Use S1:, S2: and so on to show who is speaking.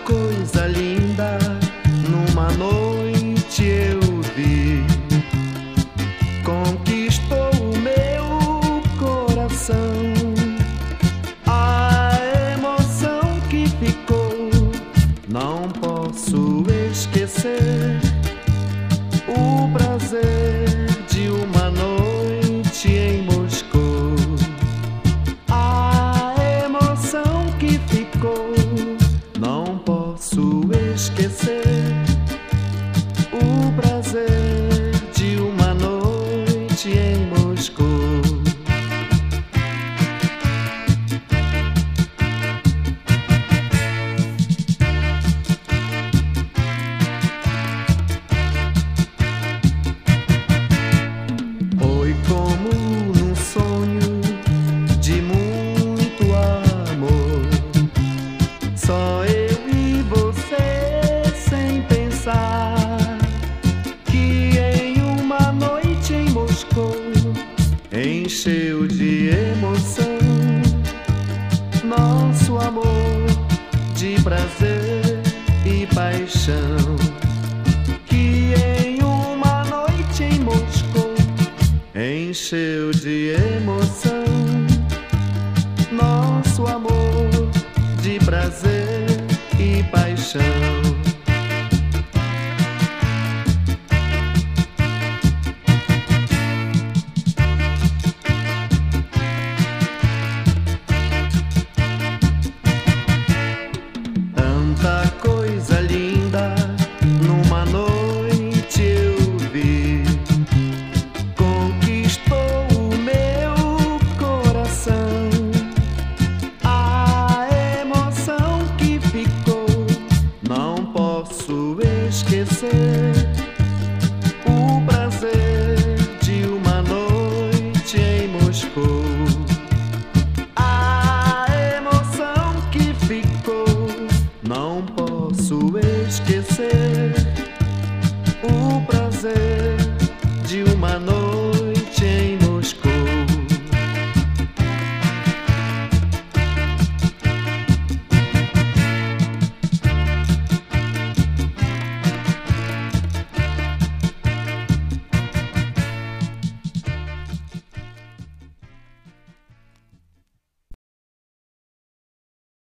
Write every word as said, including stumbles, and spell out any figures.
S1: coisa linda numa noite eu vi, conquistou o meu coração. A emoção que ficou não posso esquecer. O prazer de uma noite em Moscou. A emoção que ficou não posso esquecer. O prazer de uma noite em Moscou. Foi como num sonho de muito amor, só eu e você sem pensar, que em uma noite em Moscou encheu de emoção nosso amor de prazer e paixão. Que em uma noite em Moscou encheu de emoção nosso amor de prazer e paixão.